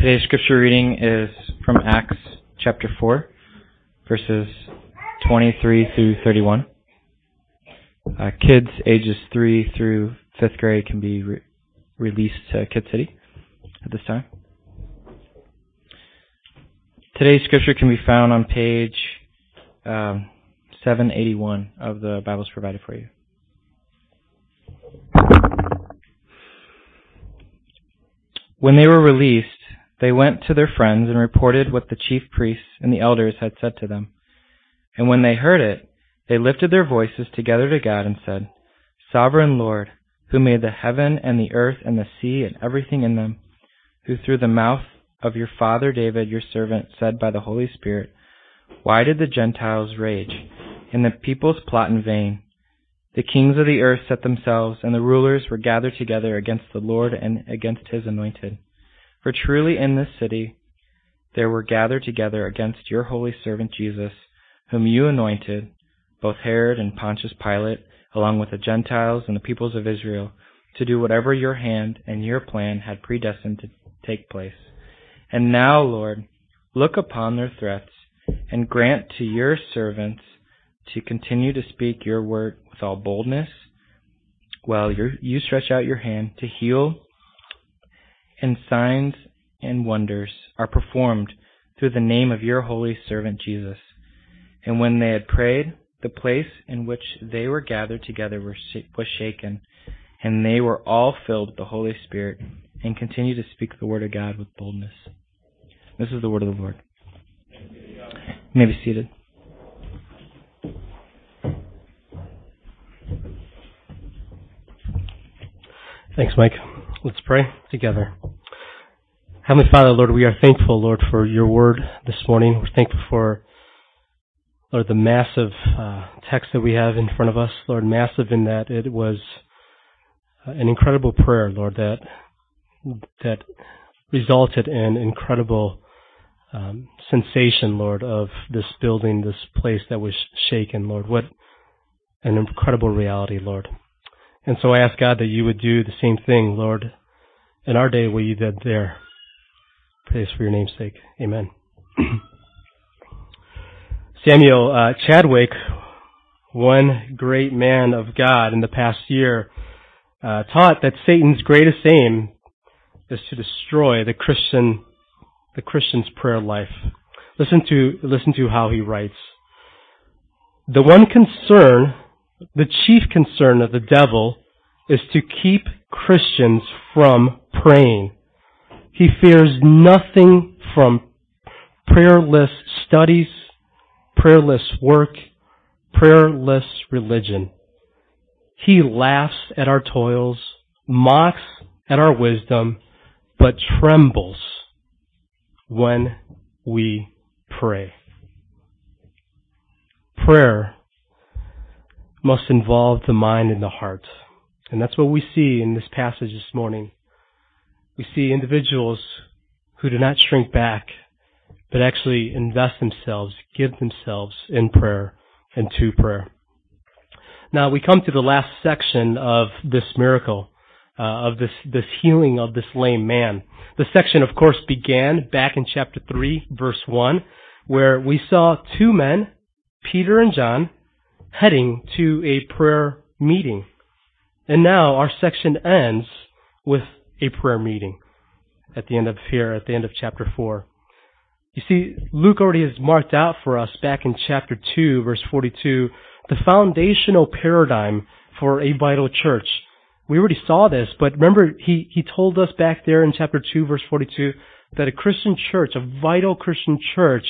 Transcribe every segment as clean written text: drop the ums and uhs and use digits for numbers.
Today's scripture reading is from Acts chapter 4, verses 23 through 31. Kids ages 3 through 5th grade can be released to Kid City at this time. Today's scripture can be found on page 781 of the Bibles provided for you. When they were released, they went to their friends and reported what the chief priests and the elders had said to them. And when they heard it, they lifted their voices together to God and said, "Sovereign Lord, who made the heaven and the earth and the sea and everything in them, who through the mouth of your father David, your servant, said by the Holy Spirit, why did the Gentiles rage and the peoples plot in vain? The kings of the earth set themselves, and the rulers were gathered together against the Lord and against his anointed. For truly in this city there were gathered together against your holy servant Jesus, whom you anointed, both Herod and Pontius Pilate, along with the Gentiles and the peoples of Israel, to do whatever your hand and your plan had predestined to take place. And now, Lord, look upon their threats, and grant to your servants to continue to speak your word with all boldness, while you stretch out your hand to heal, and signs and wonders are performed through the name of your holy servant Jesus." And when they had prayed, the place in which they were gathered together was shaken, and they were all filled with the Holy Spirit, and continued to speak the word of God with boldness. This is the word of the Lord. You may be seated. Thanks, Mike. Let's pray together. Heavenly Father, Lord, we are thankful, Lord, for your word this morning. We're thankful for, Lord, the massive text that we have in front of us. Lord, massive in that it was an incredible prayer, Lord, that resulted in incredible sensation, Lord, of this building, this place that was shaken, Lord. What an incredible reality, Lord. And so I ask, God, that you would do the same thing, Lord, in our day what you did there. Praise for your name's sake. Amen. Samuel Chadwick, one great man of God in the past year, taught that Satan's greatest aim is to destroy the Christian's prayer life. Listen to how he writes. The chief concern of the devil is to keep Christians from praying. He fears nothing from prayerless studies, prayerless work, prayerless religion. He laughs at our toils, mocks at our wisdom, but trembles when we pray. Prayer must involve the mind and the heart. And that's what we see in this passage this morning. We see individuals who do not shrink back, but actually invest themselves, give themselves in prayer and to prayer. Now we come to the last section of this miracle, of this healing of this lame man. The section, of course, began back in chapter 3, verse 1, where we saw two men, Peter and John, heading to a prayer meeting. And now our section ends with a prayer meeting at the end of chapter 4. You see, Luke already has marked out for us back in chapter 2, verse 42, the foundational paradigm for a vital church. We already saw this, but remember, he told us back there in chapter 2, verse 42, that a Christian church, a vital Christian church,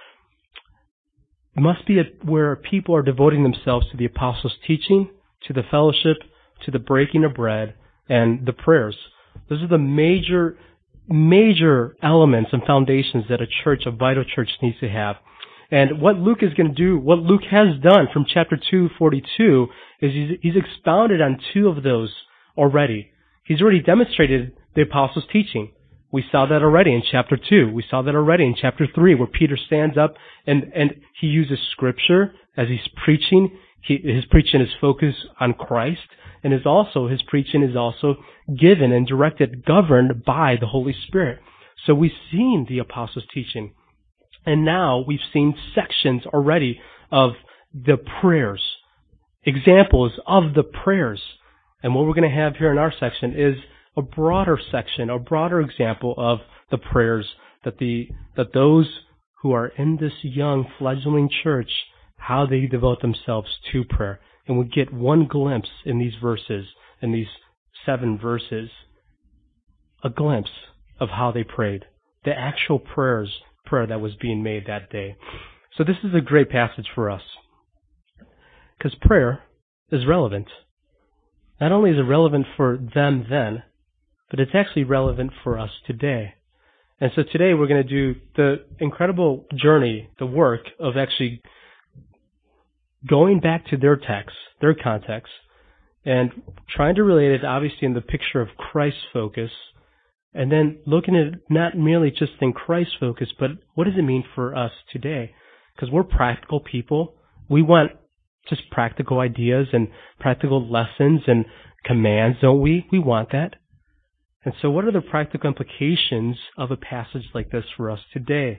must be where people are devoting themselves to the apostles' teaching, to the fellowship, to the breaking of bread, and the prayers. Those are the major elements and foundations that a vital church needs to have. And what Luke is going to do, what Luke has done from chapter 2:42, is he's expounded on two of those already. He's already demonstrated the apostles' teaching. We saw that already in chapter 2. We saw that already in chapter 3, where Peter stands up and he uses scripture as he's preaching. His preaching is focused on Christ, and his preaching is also given and directed, governed by the Holy Spirit. So we've seen the apostles' teaching. And now we've seen sections already of the prayers, examples of the prayers. And what we're going to have here in our section is a broader section, a broader example of the prayers that those who are in this young fledgling church, how they devote themselves to prayer. And we get one glimpse in these verses, in these 7 verses, a glimpse of how they prayed, the actual prayer that was being made that day. So this is a great passage for us, because prayer is relevant. Not only is it relevant for them then, but it's actually relevant for us today. And so today we're going to do the incredible journey, the work of actually going back to their text, their context, and trying to relate it obviously in the picture of Christ's focus, and then looking at it not merely just in Christ's focus, but what does it mean for us today? Because we're practical people. We want just practical ideas and practical lessons and commands, don't we? We want that. And so what are the practical implications of a passage like this for us today?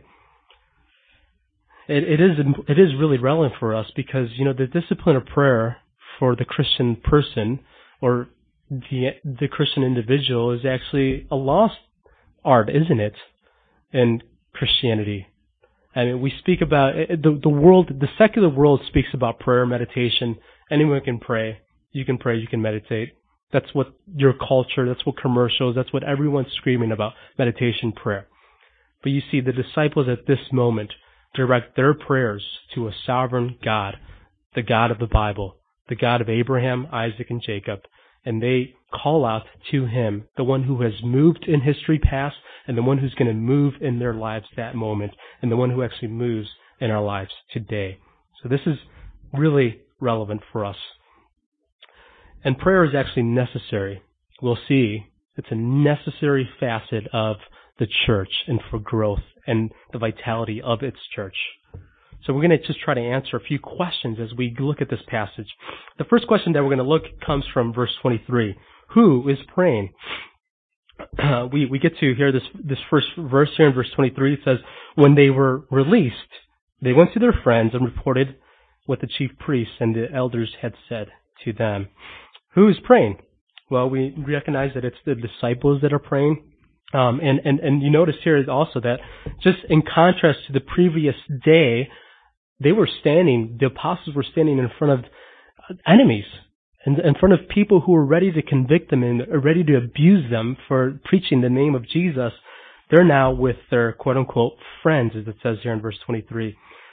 It is really relevant for us because, the discipline of prayer for the Christian person or the Christian individual is actually a lost art, isn't it, in Christianity? I mean, we speak about the secular world speaks about prayer, meditation. Anyone can pray. You can pray, you can meditate. That's what your culture, that's what commercials, that's what everyone's screaming about, meditation, prayer. But you see, the disciples at this moment direct their prayers to a sovereign God, the God of the Bible, the God of Abraham, Isaac, and Jacob. And they call out to Him, the one who has moved in history past, and the one who's going to move in their lives that moment, and the one who actually moves in our lives today. So this is really relevant for us. And prayer is actually necessary. We'll see it's a necessary facet of the church and for growth and the vitality of its church. So we're going to just try to answer a few questions as we look at this passage. The first question that we're going to look comes from verse 23. Who is praying? We get to hear this first verse here in verse 23. It says, when they were released, they went to their friends and reported what the chief priests and the elders had said to them. Who is praying? Well, we recognize that it's the disciples that are praying. And you notice here also that just in contrast to the previous day, the apostles were standing in front of enemies, in front of people who were ready to convict them and ready to abuse them for preaching the name of Jesus. They're now with their quote-unquote friends, as it says here in verse 23.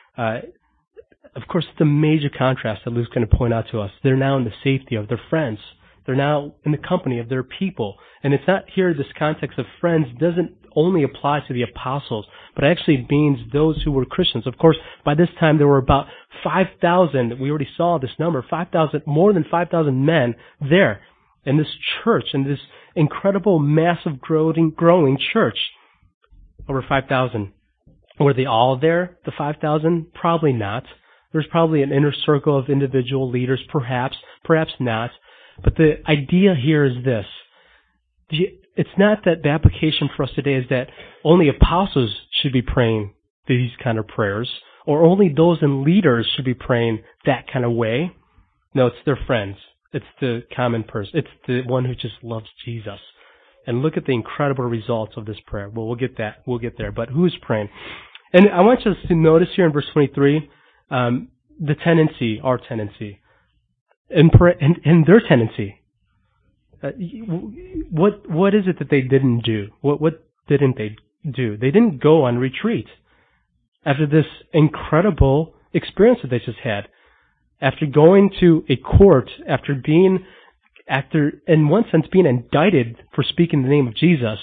Of course, it's a major contrast that Luke's going to point out to us. They're now in the safety of their friends. They're now in the company of their people. And it's not here, this context of friends doesn't only apply to the apostles, but actually means those who were Christians. Of course, by this time there were about 5,000, we already saw this number, more than 5,000 men there in this church, in this incredible, massive, growing church. Over 5,000. Were they all there, the 5,000? Probably not. There's probably an inner circle of individual leaders, perhaps not. But the idea here is this. It's not that the application for us today is that only apostles should be praying these kind of prayers, or only those in leaders should be praying that kind of way. No, it's their friends. It's the common person. It's the one who just loves Jesus. And look at the incredible results of this prayer. Well, we'll get there. But who's praying? And I want you to notice here in verse 23, the tendency, our tendency, and their tendency. What is it that they didn't do? What didn't they do? They didn't go on retreat after this incredible experience that they just had. After going to a court, after in one sense being indicted for speaking the name of Jesus,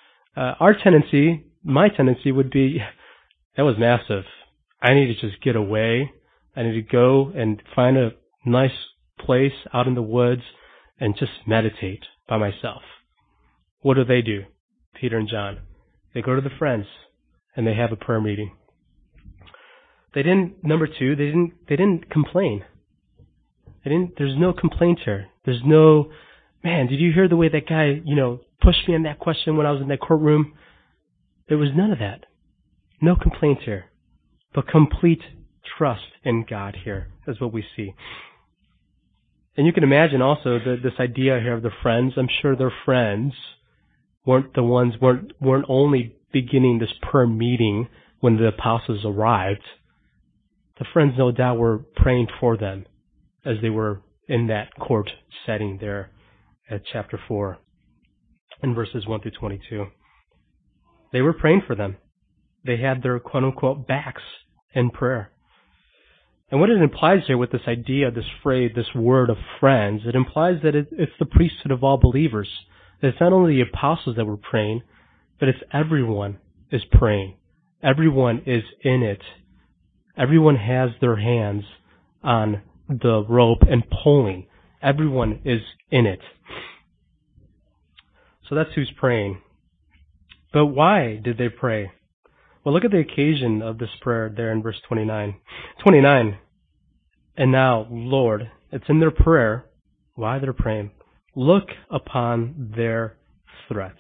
my tendency would be, that was massive. I need to just get away. I need to go and find a nice place out in the woods and just meditate by myself. What do? Peter and John. They go to the friends and they have a prayer meeting. Number two, they didn't complain. There's no complaint here. There's no, man, did you hear the way that guy, pushed me on that question when I was in that courtroom? There was none of that. No complaint here, but complete trust in God here is what we see. And you can imagine also this idea here of the friends. I'm sure their friends weren't only beginning this prayer meeting when the apostles arrived. The friends, no doubt, were praying for them as they were in that court setting there at chapter 4 in verses 1 through 22. They were praying for them. They had their quote-unquote backs in prayer. And what it implies here with this idea, this phrase, this word of friends, it implies that it's the priesthood of all believers. That it's not only the apostles that were praying, but it's everyone is praying. Everyone is in it. Everyone has their hands on the rope and pulling. Everyone is in it. So that's who's praying. But why did they pray? Well, look at the occasion of this prayer there in verse 29. 29. And now, Lord, it's in their prayer. Why they're praying? Look upon their threats.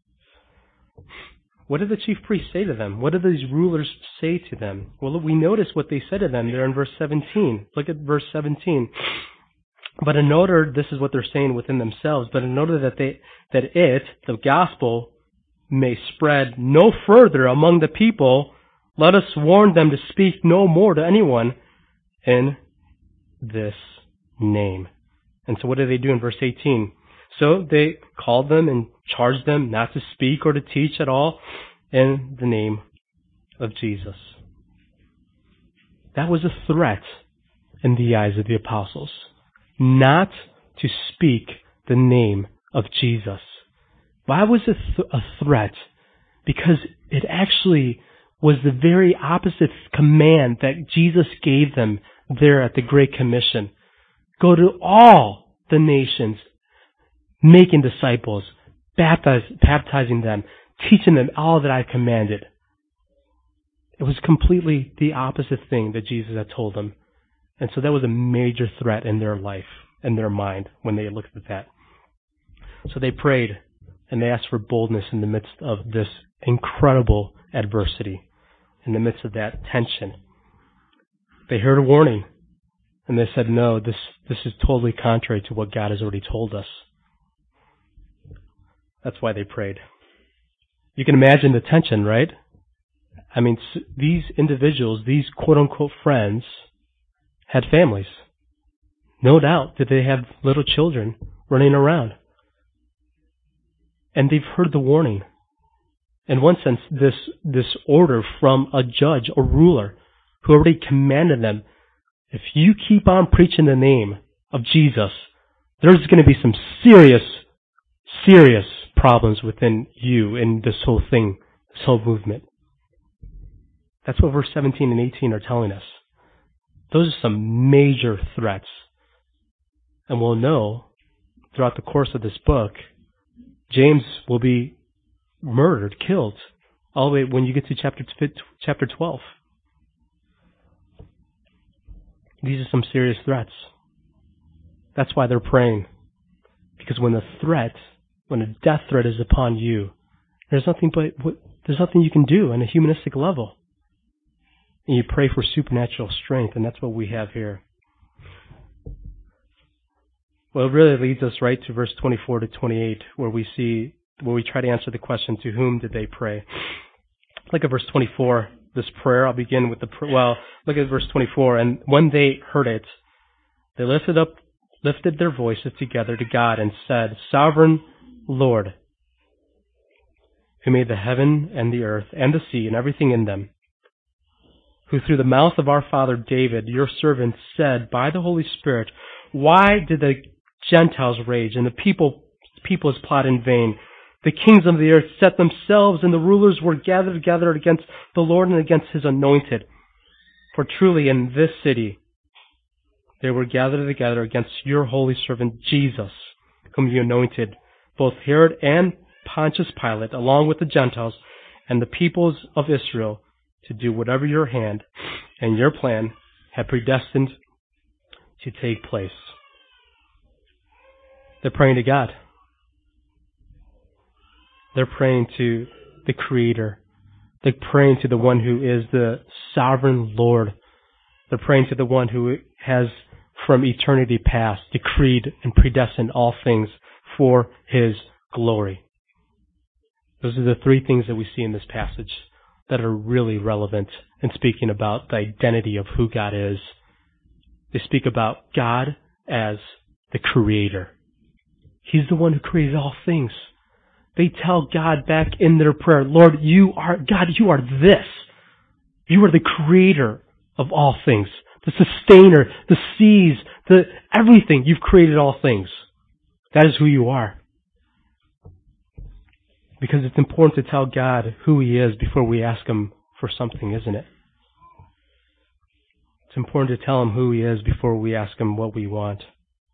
What did the chief priests say to them? What did these rulers say to them? Well, we notice what they said to them there in verse 17. Look at verse 17. But in order, this is what they're saying within themselves, but in order that the gospel, may spread no further among the people, let us warn them to speak no more to anyone in this name. And so what did they do in verse 18? So they called them and charged them not to speak or to teach at all in the name of Jesus. That was a threat in the eyes of the apostles, not to speak the name of Jesus. Why was it a threat? Because it actually was the very opposite command that Jesus gave them there at the Great Commission. Go to all the nations, making disciples, baptizing them, teaching them all that I commanded. It was completely the opposite thing that Jesus had told them. And so that was a major threat in their life, in their mind, when they looked at that. So they prayed. And they asked for boldness in the midst of this incredible adversity, in the midst of that tension. They heard a warning, and they said, no, this is totally contrary to what God has already told us. That's why they prayed. You can imagine the tension, right? I mean, these individuals, these quote-unquote friends, had families. No doubt that they have little children running around. And they've heard the warning. In one sense, this order from a judge, a ruler, who already commanded them, if you keep on preaching the name of Jesus, there's going to be some serious problems within you in this whole thing, this whole movement. That's what verse 17 and 18 are telling us. Those are some major threats. And we'll know throughout the course of this book, James will be murdered, killed, all the way when you get to chapter 12. These are some serious threats. That's why they're praying. Because when a death threat is upon you, there's nothing you can do on a humanistic level. And you pray for supernatural strength, and that's what we have here. Well, it really leads us right to verse 24 to 28, where we try to answer the question, to whom did they pray? Look at verse 24, this prayer. I'll begin with look at verse 24. And when they heard it, they lifted their voices together to God and said, Sovereign Lord, who made the heaven and the earth and the sea and everything in them, who through the mouth of our father David, your servant, said by the Holy Spirit, why did the Gentiles rage, and the peoples plot in vain? The kings of the earth set themselves, and the rulers were gathered together against the Lord and against his anointed. For truly in this city they were gathered together against your holy servant Jesus, whom you anointed, both Herod and Pontius Pilate, along with the Gentiles and the peoples of Israel, to do whatever your hand and your plan had predestined to take place. They're praying to God. They're praying to the Creator They're praying to the one who is the sovereign Lord. They're praying to the one who has from eternity past decreed and predestined all things for His glory. Those are the three things that we see in this passage that are really relevant in speaking about the identity of who God is. They speak about God as the Creator. He's the one who created all things. They tell God back in their prayer, Lord, you are this. You are the Creator of all things, the sustainer, the seas, everything. You've created all things. That is who you are. Because it's important to tell God who He is before we ask Him for something, isn't it? It's important to tell Him who He is before we ask Him what we want.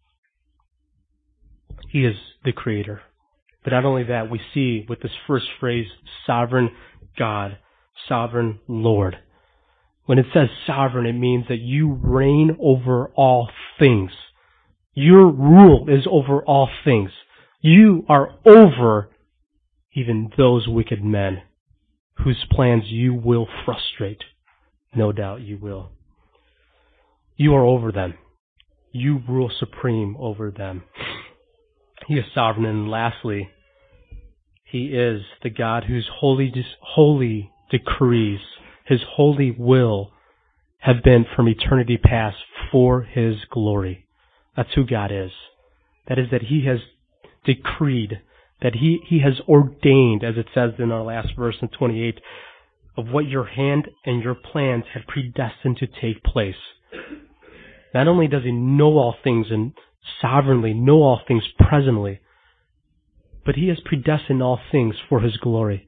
He is the Creator. But not only that, we see with this first phrase, sovereign God, sovereign Lord. When it says sovereign, it means that you reign over all things. Your rule is over all things. You are over even those wicked men whose plans you will frustrate. No doubt you will. You are over them. You rule supreme over them. He is sovereign. And lastly, He is the God whose holy decrees, His holy will have been from eternity past for His glory. That's who God is. That is that He has decreed, that He has ordained, as it says in our last verse in 28, of what your hand and your plans have predestined to take place. Not only does He know all things and sovereignly know all things presently, but He has predestined all things for His glory.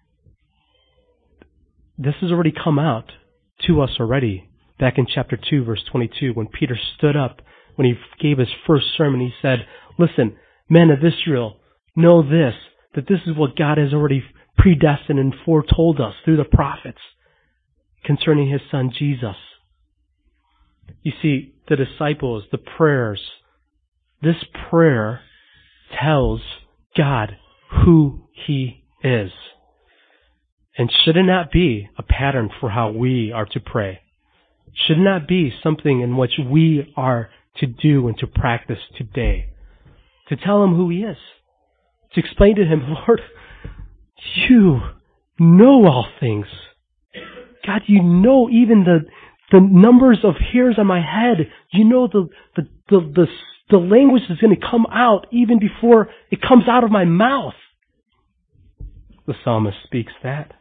This has already come out to us already. Back in chapter 2, verse 22, when Peter stood up, when he gave his first sermon, he said, listen, men of Israel, know this, that this is what God has already predestined and foretold us through the prophets concerning His Son, Jesus. You see, the disciples, the prayers, this prayer tells God who He is. And should it not be a pattern for how we are to pray? Should it not be something in which we are to do and to practice today? To tell Him who He is. To explain to Him, Lord, you know all things. God, you know even the numbers of hairs on my head. You know the language that's going to come out even before it comes out of my mouth. The psalmist speaks that.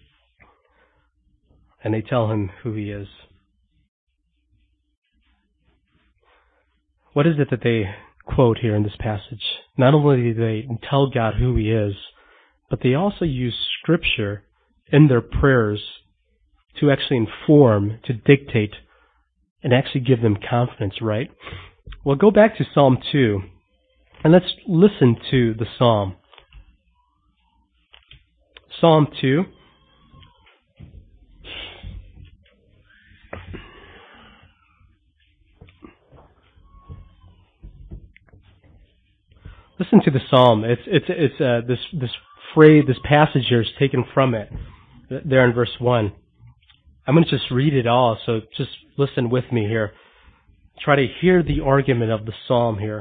And they tell Him who He is. What is it that they quote here in this passage? Not only do they tell God who He is, but they also use Scripture in their prayers to actually inform, to dictate, and actually give them confidence, right? Well, go back to Psalm 2, and let's listen to the psalm. Psalm 2. Listen to the psalm. It's this phrase, this passage here is taken from it. There in verse 1. I'm going to just read it all, so just listen with me here. Try to hear the argument of the psalm here.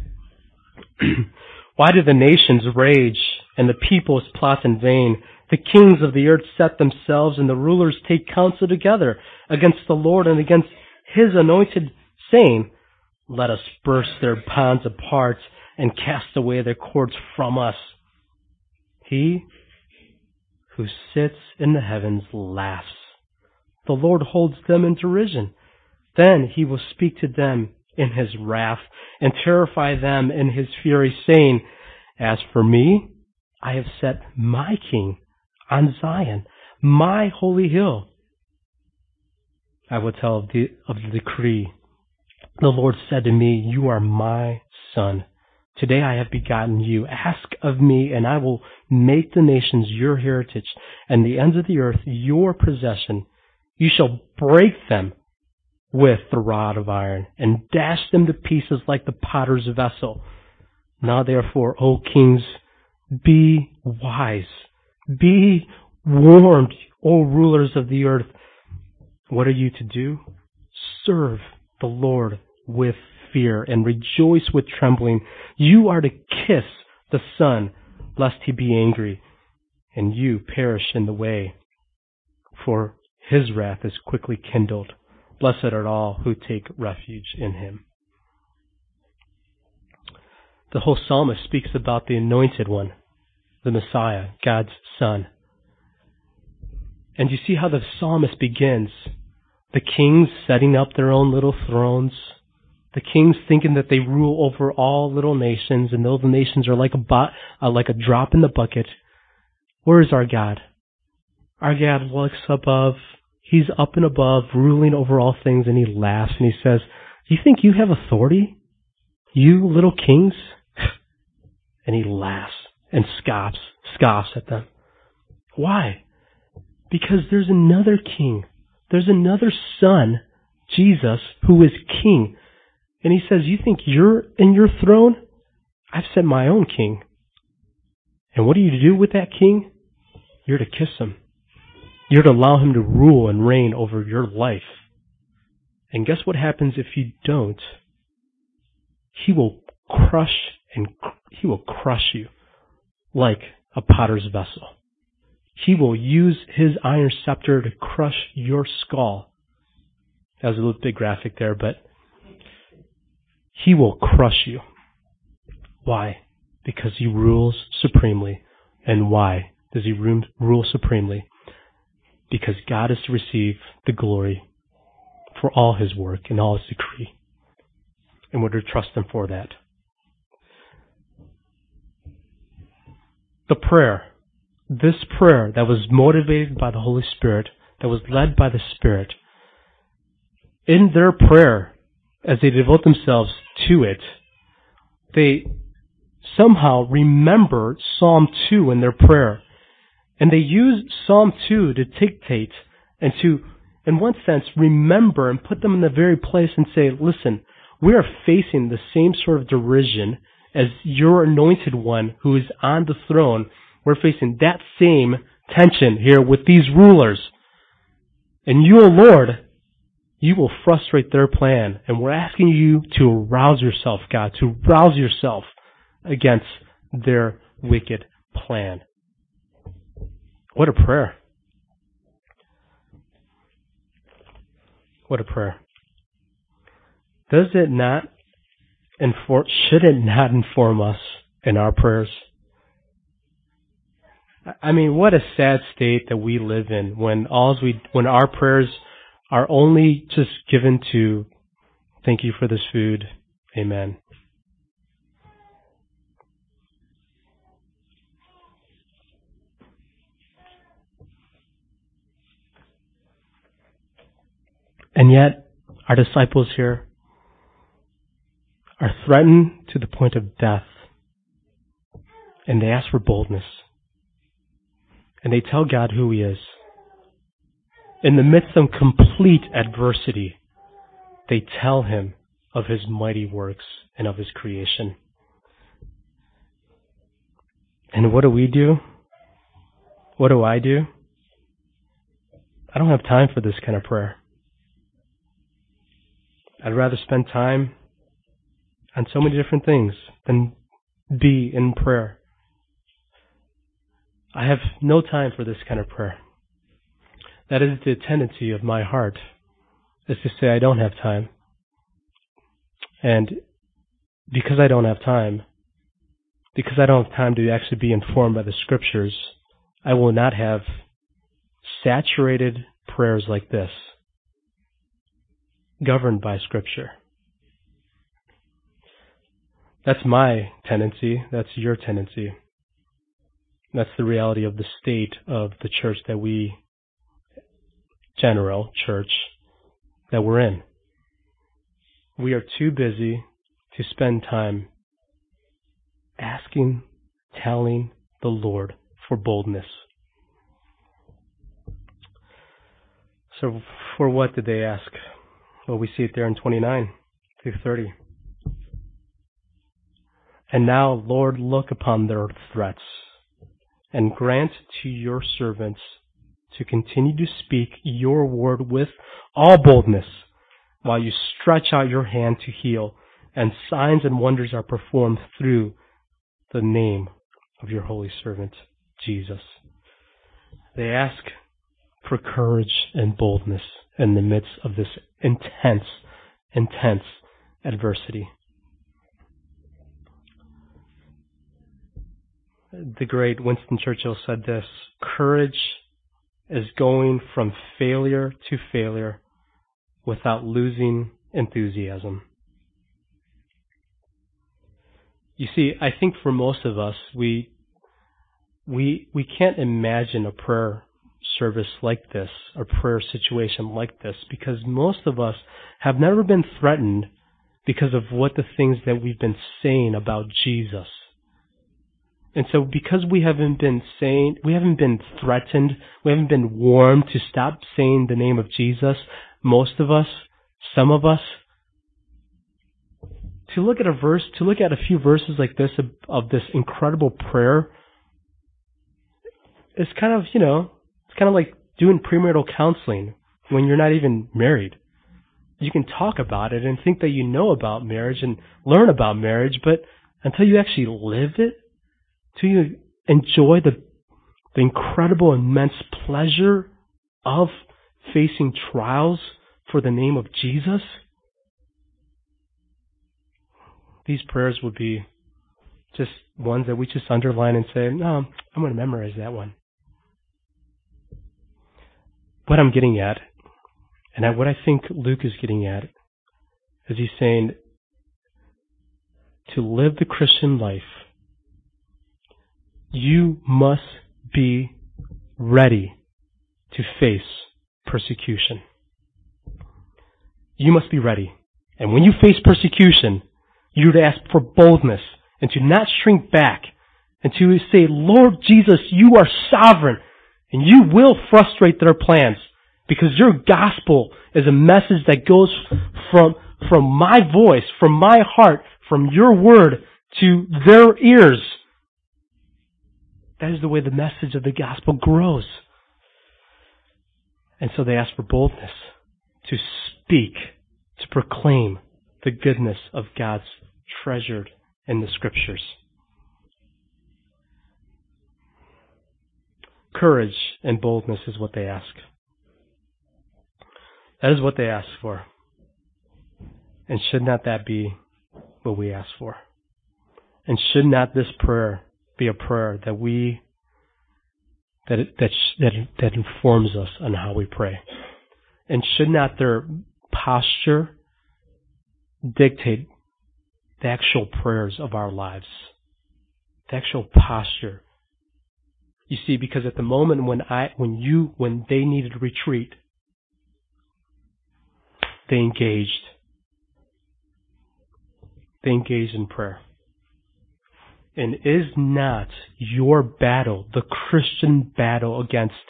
Why do the nations rage and the peoples plot in vain? The kings of the earth set themselves and the rulers take counsel together against the Lord and against His anointed, saying, let us burst their bonds apart and cast away their cords from us. He who sits in the heavens laughs. The Lord holds them in derision. Then He will speak to them in His wrath and terrify them in His fury, saying, as for me, I have set my king on Zion, my holy hill. I will tell of the decree. The Lord said to me, you are my son. Today I have begotten you. Ask of me, and I will make the nations your heritage, and the ends of the earth your possession. You shall break them with the rod of iron, and dash them to pieces like the potter's vessel. Now therefore, O kings, be wise. Be warned, O rulers of the earth, what are you to do? Serve the Lord with fear and rejoice with trembling. You are to kiss the Son, lest he be angry, and you perish in the way, for his wrath is quickly kindled. Blessed are all who take refuge in him. The whole psalmist speaks about the anointed one, the Messiah, God's Son. And you see how the psalmist begins. The kings setting up their own little thrones. The kings thinking that they rule over all little nations, and those nations are like a drop in the bucket. Where is our God? Our God looks above. He's up and above, ruling over all things, and he laughs and he says, "You think you have authority? You little kings?" And he laughs and scoffs at them. Why? Because there's another king. There's another son, Jesus, who is king. And he says, "You think you're in your throne? I've set my own king. And what are you to do with that king? You're to kiss him. You're to allow him to rule and reign over your life. And guess what happens if you don't? He will crush you like a potter's vessel. He will use his iron scepter to crush your skull." That was a little bit graphic there, but he will crush you. Why? Because he rules supremely. And why does he rule supremely? Because God is to receive the glory for all his work and all his decree. And we're to trust him for that. The prayer, this prayer that was motivated by the Holy Spirit, that was led by the Spirit, in their prayer, as they devote themselves to it, they somehow remember Psalm 2 in their prayer. And they use Psalm 2 to dictate and to, in one sense, remember and put them in the very place and say, "Listen, we are facing the same sort of derision as your anointed one who is on the throne. We're facing that same tension here with these rulers. And you, O Lord, you will frustrate their plan. And we're asking you to arouse yourself, God, to rouse yourself against their wicked plan." What a prayer. What a prayer. Does it not should it not inform us in our prayers? I mean, what a sad state that we live in when our prayers are only just given to, "Thank you for this food. Amen." And yet, our disciples here are threatened to the point of death. And they ask for boldness. And they tell God who he is. In the midst of complete adversity, they tell him of his mighty works and of his creation. And what do we do? What do I do? I don't have time for this kind of prayer. I'd rather spend time on so many different things than be in prayer. I have no time for this kind of prayer. That is the tendency of my heart, is to say I don't have time. And because I don't have time to actually be informed by the Scriptures, I will not have saturated prayers like this, governed by Scripture. That's my tendency. That's your tendency. That's the reality of the state of the church that general church that we're in. We are too busy to spend time asking, telling the Lord for boldness. So for what did they ask? Well, we see it there in 29 through 30. "And now, Lord, look upon their threats, and grant to your servants to continue to speak your word with all boldness while you stretch out your hand to heal, and signs and wonders are performed through the name of your holy servant, Jesus. They ask for courage and boldness in the midst of this intense adversity. The great Winston Churchill said this: courage is going from failure to failure without losing enthusiasm. You see, I think for most of us, we can't imagine a prayer service like this, a prayer situation like this, because most of us have never been threatened because of what the things that we've been saying about Jesus. And so because we haven't been threatened, we haven't been warned to stop saying the name of Jesus, most of us, some of us, to look at a few verses like this of this incredible prayer, it's kind of like doing premarital counseling when you're not even married. You can talk about it and think that you know about marriage and learn about marriage, but until you actually live it, till you enjoy the incredible, immense pleasure of facing trials for the name of Jesus, these prayers would be just ones that we just underline and say, no, I'm going to memorize that one. What I'm getting at, and what I think Luke is getting at, is he's saying to live the Christian life, you must be ready to face persecution. You must be ready. And when you face persecution, you're to ask for boldness and to not shrink back and to say, Lord Jesus, you are sovereign and you will frustrate their plans, because your gospel is a message that goes from my voice, from my heart, from your word to their ears. That is the way the message of the gospel grows. And so they ask for boldness to speak, to proclaim the goodness of God's treasured in the Scriptures. Courage and boldness is what they ask. That is what they ask for. And should not that be what we ask for? And should not this prayer be a prayer that informs us on how we pray? And should not their posture dictate the actual prayers of our lives? The actual posture. You see, because at the moment when they needed to retreat, they engaged. They engaged in prayer. And is not your battle, the Christian battle,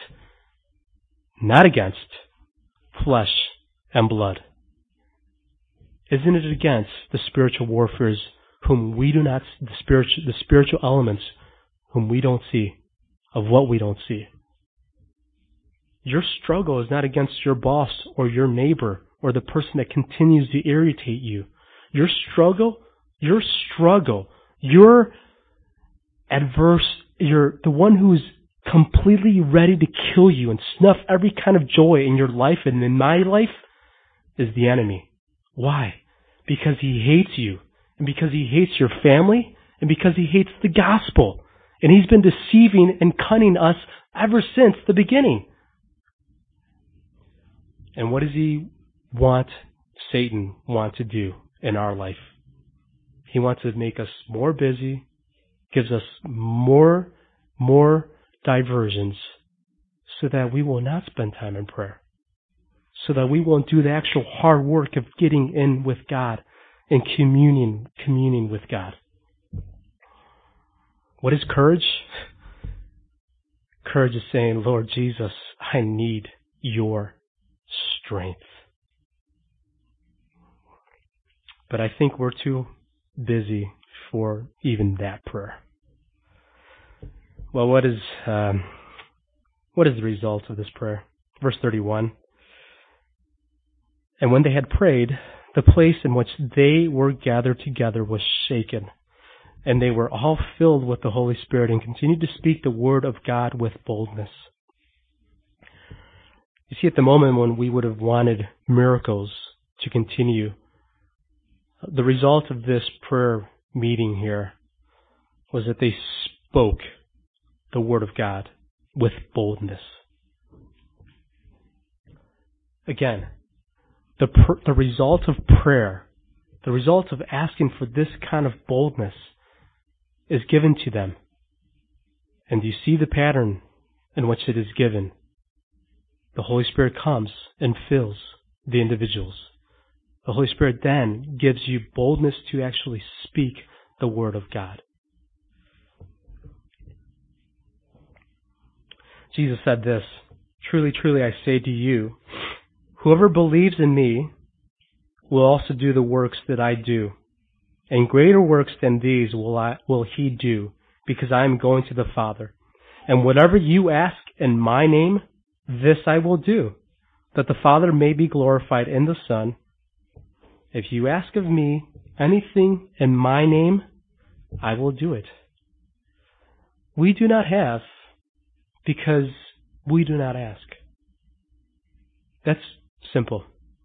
not against flesh and blood? Isn't it against the spiritual warfares whom we do not, the spiritual elements whom we don't see, of what we don't see? Your struggle is not against your boss or your neighbor or the person that continues to irritate you. Your struggle, your the one who's completely ready to kill you and snuff every kind of joy in your life and in my life is the enemy. Why? Because he hates you, and because he hates your family, and because he hates the gospel. And he's been deceiving and cunning us ever since the beginning. And what does Satan want to do in our life? He wants to make us more busy, gives us more diversions, so that we will not spend time in prayer, so that we won't do the actual hard work of getting in with God and communing with God. What is courage? Courage is saying, Lord Jesus, I need your strength. But I think we're too busy for even that prayer. Well, what What is the result of this prayer? Verse 31. And when they had prayed, the place in which they were gathered together was shaken, and they were all filled with the Holy Spirit and continued to speak the word of God with boldness. You see, at the moment when we would have wanted miracles to continue, the result of this prayer meeting here was that they spoke the word of God with boldness. Again, the result of prayer, the result of asking for this kind of boldness is given to them. And you see the pattern in which it is given. The Holy Spirit comes and fills the individuals. The Holy Spirit then gives you boldness to actually speak the word of God. Jesus said this, "Truly, truly, I say to you, whoever believes in me will also do the works that I do, and greater works than these will he do, because I am going to the Father. And whatever you ask in my name, this I will do, that the Father may be glorified in the Son. If you ask of me anything in my name, I will do it." We do not have because we do not ask. That's simple.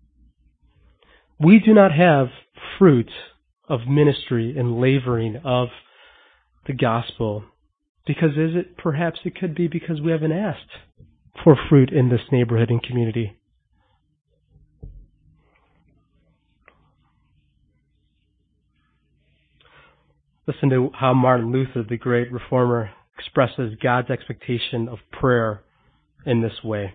We do not have fruit of ministry and laboring of the gospel because perhaps it could be because we haven't asked for fruit in this neighborhood and community. Listen to how Martin Luther, the great reformer, expresses God's expectation of prayer in this way.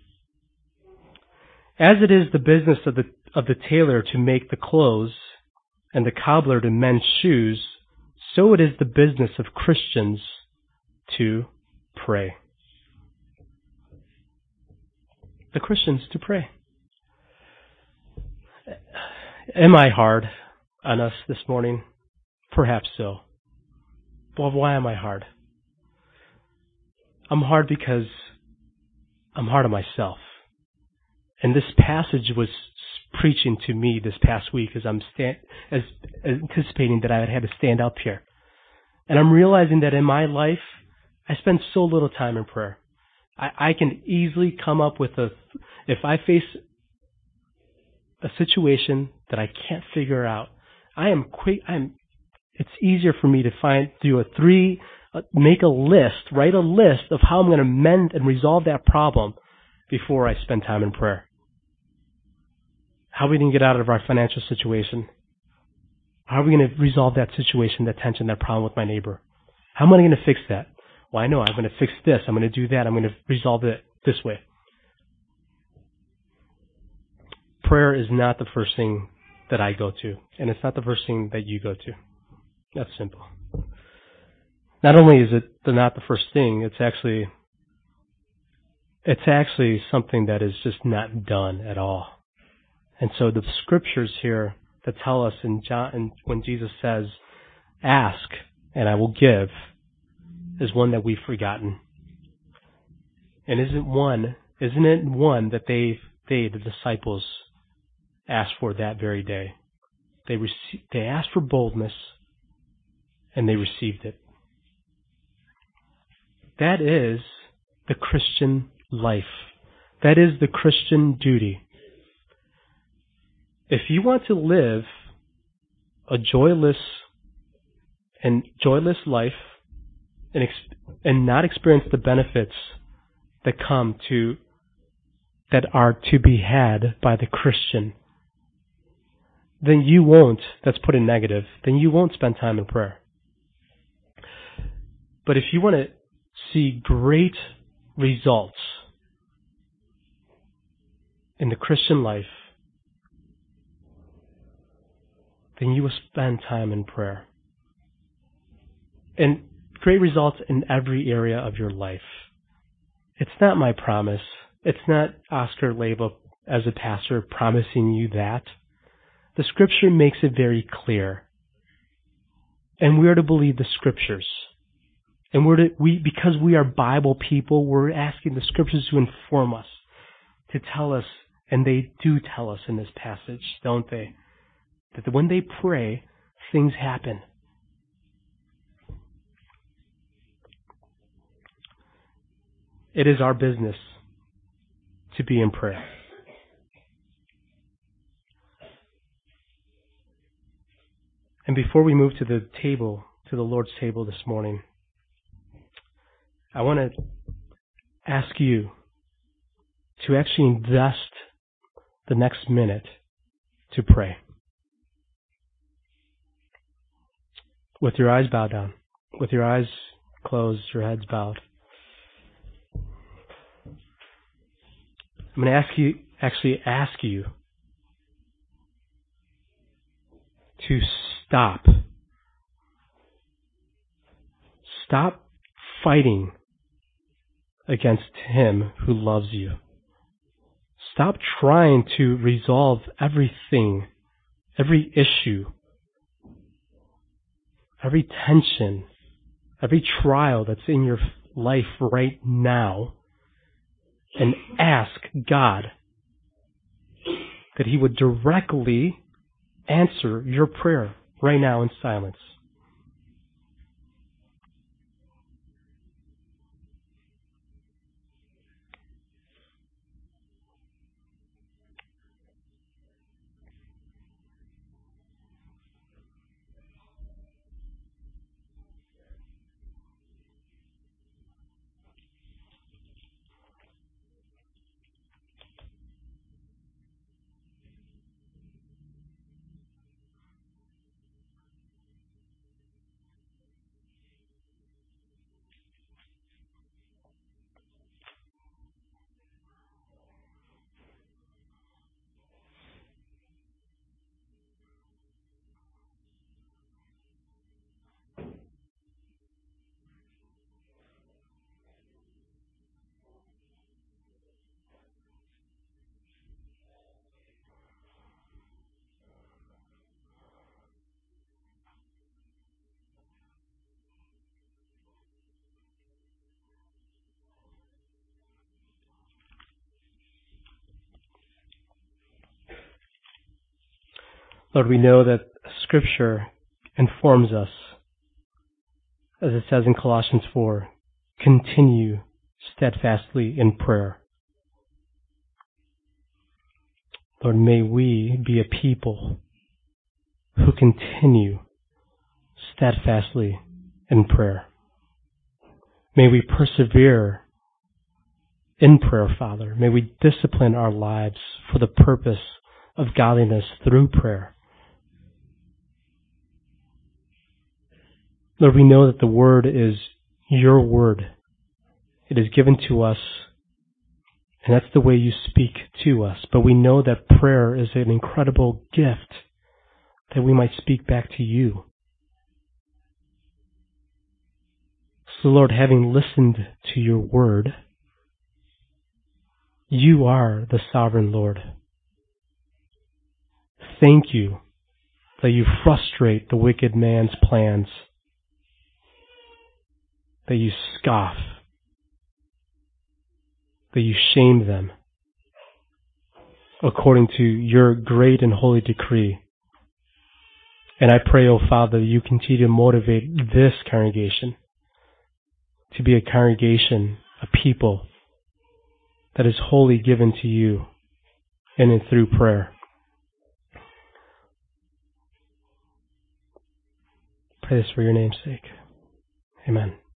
"As it is the business of the tailor to make the clothes and the cobbler to mend shoes, so it is the business of Christians to pray." The Christians to pray. Am I hard on us this morning? Perhaps so. Well, why am I hard? I'm hard because I'm hard on myself. And this passage was preaching to me this past week as I'm anticipating that I had to stand up here. And I'm realizing that in my life, I spend so little time in prayer. I can easily come up with if I face a situation that I can't figure out, it's easier for me to make a list, write a list of how I'm going to mend and resolve that problem before I spend time in prayer. How are we going to get out of our financial situation? How are we going to resolve that situation, that tension, that problem with my neighbor? How am I going to fix that? Well, I know I'm going to fix this. I'm going to do that. I'm going to resolve it this way. Prayer is not the first thing that I go to, and it's not the first thing that you go to. That's simple. Not only is it not the first thing, it's actually something that is just not done at all. And so the scriptures here that tell us when Jesus says, "Ask and I will give," is one that we've forgotten. And isn't it one that the disciples asked for that very day? They asked for boldness and they received it. That is the Christian life. That is the Christian duty. If you want to live a joyless life and not experience the benefits that are to be had by the Christian, then you won't, that's put in negative, then you won't spend time in prayer. But if you want to see great results in the Christian life, then you will spend time in prayer. And great results in every area of your life. It's not my promise. It's not Oscar Leyba as a pastor promising you that. The Scripture makes it very clear. And we are to believe the Scriptures. And because we are Bible people, we're asking the Scriptures to inform us, to tell us, and they do tell us in this passage, don't they? That when they pray, things happen. It is our business to be in prayer. And before we move to the table, to the Lord's table this morning, I want to ask you to actually invest the next minute to pray. With your eyes bowed down, with your eyes closed, your heads bowed. I'm going to ask you to stop. Stop fighting against Him who loves you. Stop trying to resolve everything, every issue, every tension, every trial that's in your life right now, and ask God that He would directly answer your prayer right now in silence. Lord, we know that Scripture informs us, as it says in Colossians 4, continue steadfastly in prayer. Lord, may we be a people who continue steadfastly in prayer. May we persevere in prayer, Father. May we discipline our lives for the purpose of godliness through prayer. Lord, we know that the Word is your Word. It is given to us, and that's the way you speak to us. But we know that prayer is an incredible gift that we might speak back to you. So, Lord, having listened to your Word, you are the sovereign Lord. Thank you that you frustrate the wicked man's plans, that you scoff, that you shame them according to your great and holy decree. And I pray, O Father, you continue to motivate this congregation to be a congregation, a people that is wholly given to you in and through prayer. Pray this for your name's sake. Amen.